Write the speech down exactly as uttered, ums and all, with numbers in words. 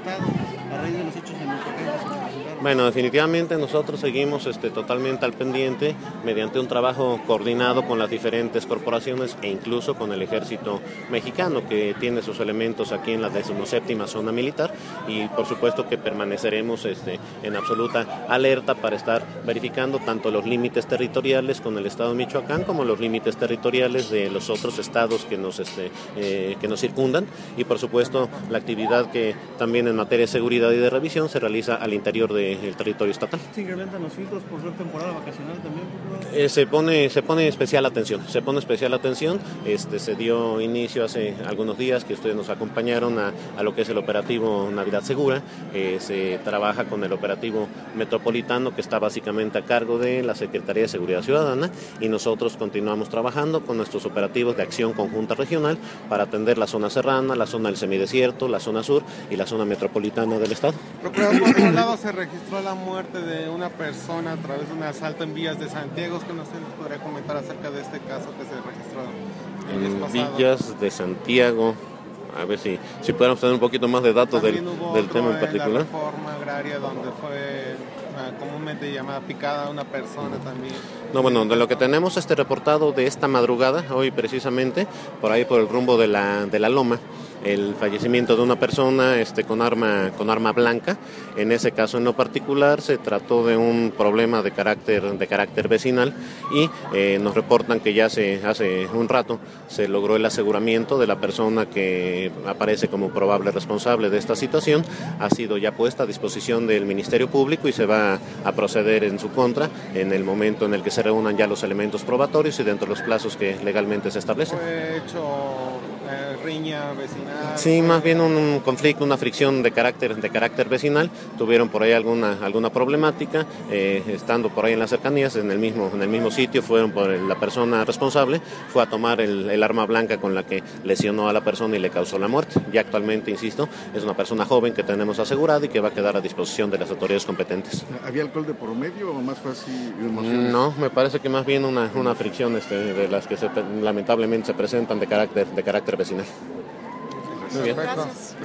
Estado a raíz de los hechos en Michoacán que se presentaron? Bueno, definitivamente nosotros seguimos este, totalmente al pendiente mediante un trabajo coordinado con las diferentes corporaciones e incluso con el ejército mexicano, que tiene sus elementos aquí en la decimoséptima zona militar, y por supuesto que permaneceremos este, en absoluta alerta para estar verificando tanto los límites territoriales con el estado de Michoacán como los límites territoriales de los otros estados que nos, este, eh, que nos circundan, y por supuesto la actividad que también en materia de seguridad y de revisión se realiza al interior del territorio estatal. ¿Se incrementan los filtros por ser temporada vacacional también? Eh, se pone se pone especial atención, se pone especial atención. Este se dio inicio hace algunos días que ustedes nos acompañaron a, a lo que es el operativo Navidad Segura. Eh, se trabaja con el operativo metropolitano que está básicamente a cargo de la Secretaría de Seguridad Ciudadana, y nosotros continuamos trabajando con nuestros operativos de acción conjunta regional para atender la zona serrana, la zona del semidesierto, la zona sur y la zona metropolitana del estado. Procurador, por otro lado se registró la muerte de una persona a través de un asalto en Villas de Santiago. ¿Qué nos podría comentar acerca de este caso que se registró el mes pasado? En Villas de Santiago, a ver si, si pudiéramos tener un poquito más de datos del, del tema en particular. En la reforma agraria, donde fue uh, comúnmente llamada picada una persona también. No, bueno, de lo que tenemos este reportado de esta madrugada, hoy precisamente, por ahí por el rumbo de la, de la Loma, el fallecimiento de una persona este, con arma con arma blanca. En ese caso en lo particular se trató de un problema de carácter de carácter vecinal, y eh, nos reportan que ya se, hace un rato se logró el aseguramiento de la persona que aparece como probable responsable de esta situación. Ha sido ya puesta a disposición del Ministerio Público y se va a proceder en su contra en el momento en el que se reúnan ya los elementos probatorios y dentro de los plazos que legalmente se establecen. ¿Fue hecho eh, riña vecinal? Sí, más bien un, un conflicto, una fricción de carácter de carácter vecinal. Tuvieron por ahí alguna alguna problemática, eh, estando por ahí en las cercanías, en el mismo en el mismo sitio, fueron por el, la persona responsable fue a tomar el, el arma blanca con la que lesionó a la persona y le causó la muerte. Ya actualmente, insisto, es una persona joven que tenemos asegurada y que va a quedar a disposición de las autoridades competentes. ¿Había alcohol de por medio o más fue así? No, me parece que más bien una, una fricción este, de las que se, lamentablemente se presentan de carácter de carácter vecinal. Muy bien. Gracias.